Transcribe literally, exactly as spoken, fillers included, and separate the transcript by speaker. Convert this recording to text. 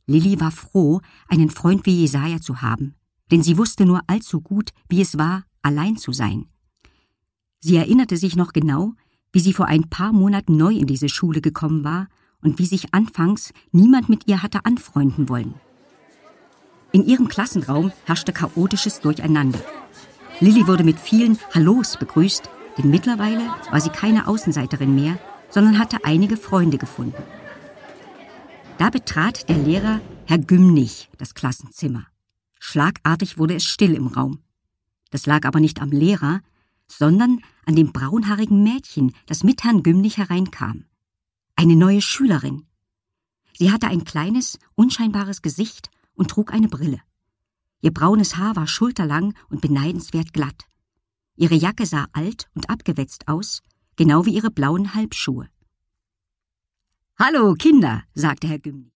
Speaker 1: Lilli war froh, einen Freund wie Jesaja zu haben, denn sie wusste nur allzu gut, wie es war, allein zu sein. Sie erinnerte sich noch genau, wie sie vor ein paar Monaten neu in diese Schule gekommen war und wie sich anfangs niemand mit ihr hatte anfreunden wollen. In ihrem Klassenraum herrschte chaotisches Durcheinander. Lilli wurde mit vielen Hallos begrüßt, denn mittlerweile war sie keine Außenseiterin mehr, sondern hatte einige Freunde gefunden. Da betrat der Lehrer, Herr Gümnich, das Klassenzimmer. Schlagartig wurde es still im Raum. Das lag aber nicht am Lehrer, sondern an dem braunhaarigen Mädchen, das mit Herrn Gümnich hereinkam. Eine neue Schülerin. Sie hatte ein kleines, unscheinbares Gesicht und trug eine Brille. Ihr braunes Haar war schulterlang und beneidenswert glatt. Ihre Jacke sah alt und abgewetzt aus, genau wie ihre blauen Halbschuhe. »Hallo, Kinder«, sagte Herr Gümnich.